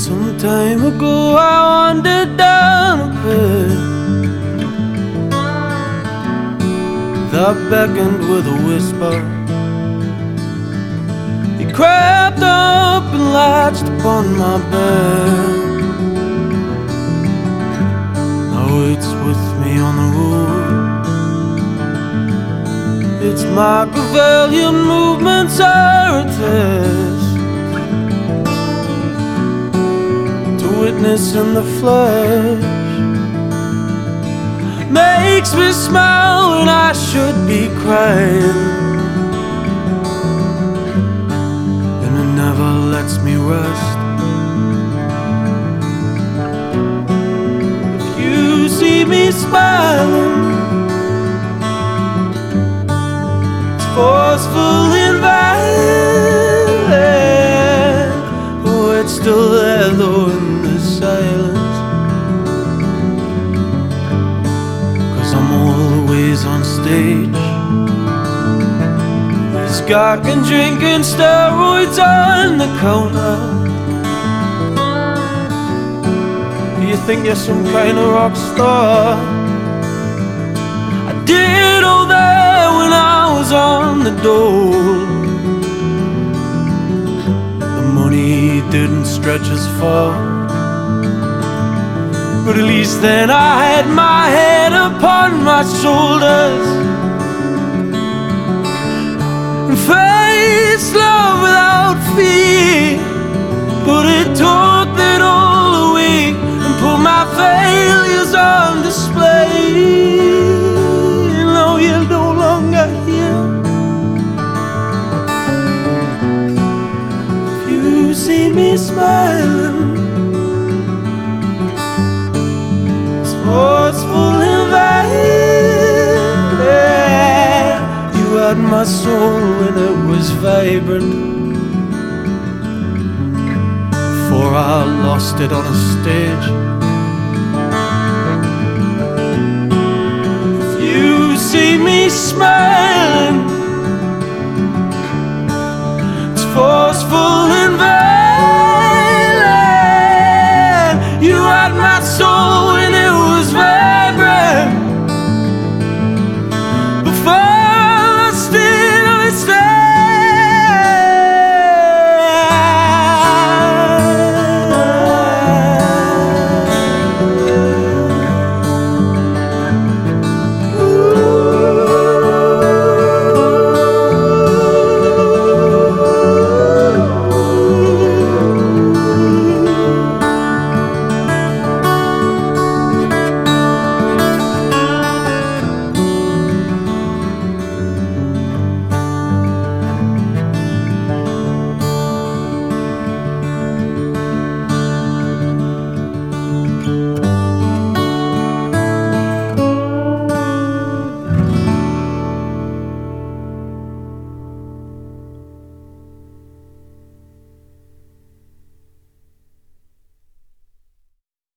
Some time ago I wandered down a path that beckoned with a whisper. He crept up and latched upon my bed. Now it's with me on the road. Its Machiavellian movements are a test to witness in the flesh. Makes me smile when I should be crying, and it never lets me rest. If you see me smiling, it's forceful and violent. Oh, it's still there though in the silence. I'm always on stage, scarking, drinking steroids on the counter. You think you're some kind of rock star? I did all that when I was on the dole. The money didn't stretch as far, but at least then I had my head upon my shoulders and faced love without fear. But it took that all away and put my failures on display. Now you're no longer here. If you see me smiling, forceful and violent. You had my soul when it was vibrant, before I lost it on a stage. If you see me smiling, it's forceful and